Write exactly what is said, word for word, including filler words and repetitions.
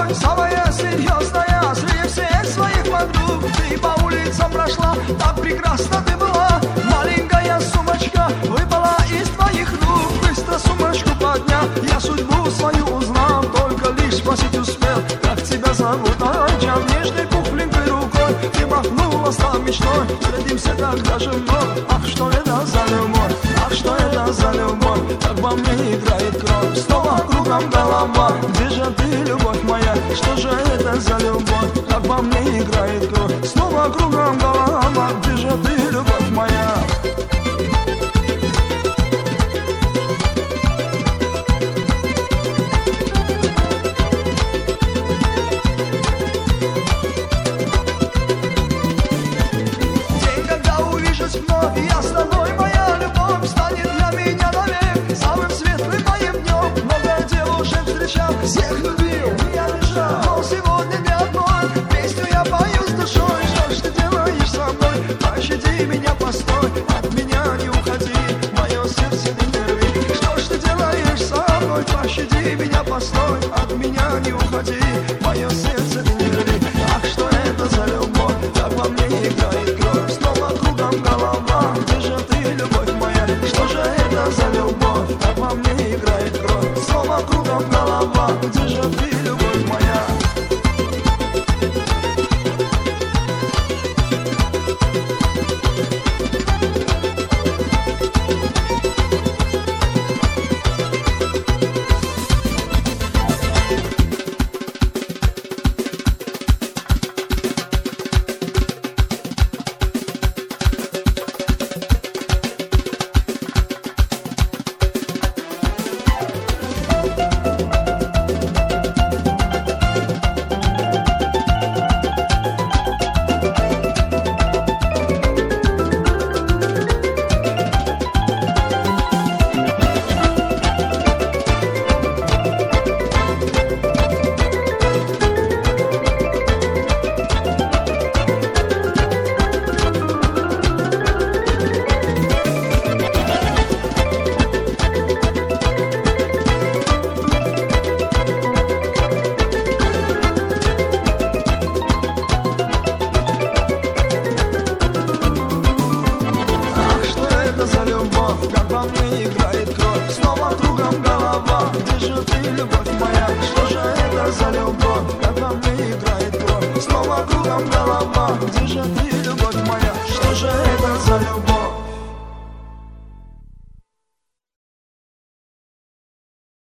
тобой самая серьезная среди всех своих подруг. Ты по улицам прошла, так прекрасна ты была. Маленькая сумочка выпала из твоих рук. Быстро сумочку поднял, я судьбу свою узнал. Только лишь спросить успел, как тебя зовут. Чем нежной пухленькой рукой ты махнула, стал мечтой. Встретимся когда же вновь. Ах, что это за любовь, ах, что это за любовь. Как во мне играет кровь, снова кругом голова. Где же ты, любовь моя, что же это за любовь. Как во мне играет кровь, снова кругом голова. Где же ты, любовь моя. Я с тобой, моя любовь, станет для меня навек самым светлым моим днем. Много девушек встречал, всех любил, я лежал, но сегодня не одной. Песню я пою с душой, что ж ты делаешь со мной? Пощади меня, постой, от меня не уходи, мое сердце ты не рви. Что ж ты делаешь со мной? Пощади меня, постой, от меня не уходи, мое сердце ты не рви. Ах, что это за любовь, как во мне играет кровь, снова кругом голова. Где же ты, любовь моя, что же это за любовь, как во мне играет кровь, снова кругом голова. Где же ты,